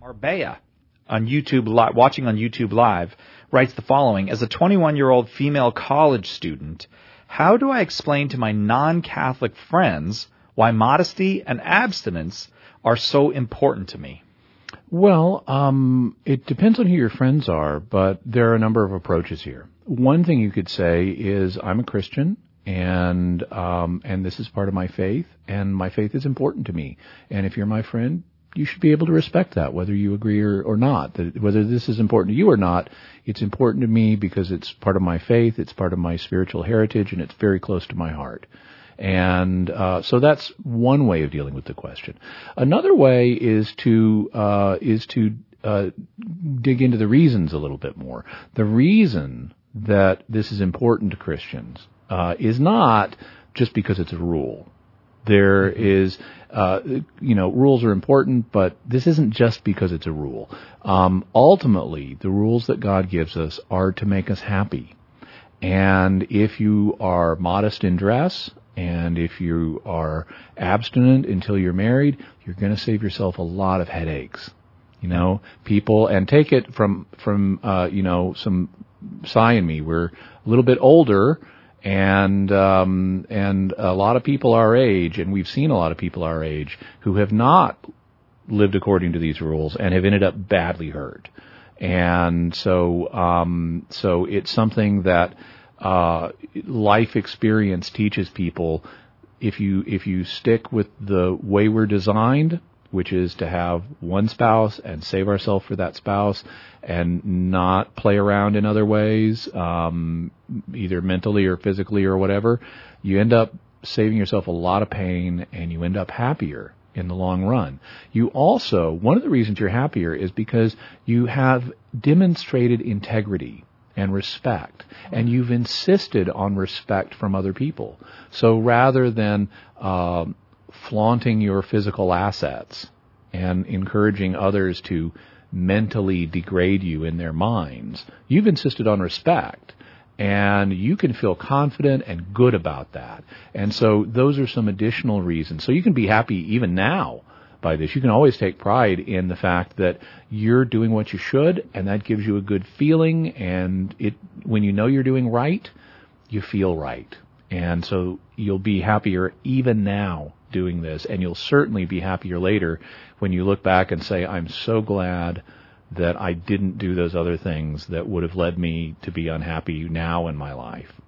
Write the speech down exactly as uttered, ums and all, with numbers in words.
Arbea, on YouTube, li- watching on YouTube Live, writes the following: as a twenty-one-year-old female college student, how do I explain to my non-Catholic friends why modesty and abstinence are so important to me? Well, um, it depends on who your friends are, but there are a number of approaches here. One thing you could say is, I'm a Christian, and um, and this is part of my faith, and my faith is important to me. And if you're my friend, you should be able to respect that, whether you agree or, or not. That whether this is important to you or not, it's important to me because it's part of my faith, it's part of my spiritual heritage, and it's very close to my heart. And uh, so that's one way of dealing with the question. Another way is to uh, is to uh, dig into the reasons a little bit more. The reason that this is important to Christians uh, is not just because it's a rule. There is, uh, you know, rules are important, but this isn't just because it's a rule. Um, ultimately, the rules that God gives us are to make us happy. And if you are modest in dress, and if you are abstinent until you're married, you're going to save yourself a lot of headaches. You know, people, and take it from, from, uh, you know, some Cy and me, we're a little bit older, and, um, and a lot of people our age, and we've seen a lot of people our age who have not lived according to these rules and have ended up badly hurt. And so, um, so it's something that, Uh, life experience teaches people. If you if you stick with the way we're designed, which is to have one spouse and save ourselves for that spouse, and not play around in other ways, um, either mentally or physically or whatever, you end up saving yourself a lot of pain, and you end up happier in the long run. You also, one of the reasons you're happier is because you have demonstrated integrity and respect, and you've insisted on respect from other people. So rather than uh, flaunting your physical assets and encouraging others to mentally degrade you in their minds, you've insisted on respect, and you can feel confident and good about that. And so those are some additional reasons. So you can be happy even now by this. You can always take pride in the fact that you're doing what you should, and that gives you a good feeling, and it when you know you're doing right, you feel right. And so you'll be happier even now doing this, and you'll certainly be happier later when you look back and say, I'm so glad that I didn't do those other things that would have led me to be unhappy now in my life.